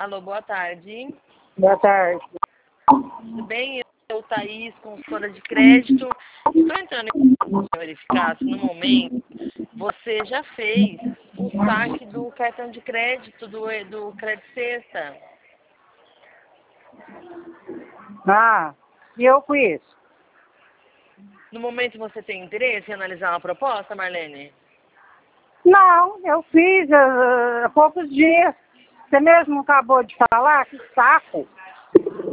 Alô, boa tarde. Boa tarde. Tudo bem? Eu, Thaís, consultora de crédito. Estou entrando em verificar se no momento você já fez o saque do cartão de crédito do Crédito Sexta. Ah, e eu fiz. No momento você tem interesse em analisar uma proposta, Marlene? Não, eu fiz há poucos dias. Você mesmo acabou de falar, que saco.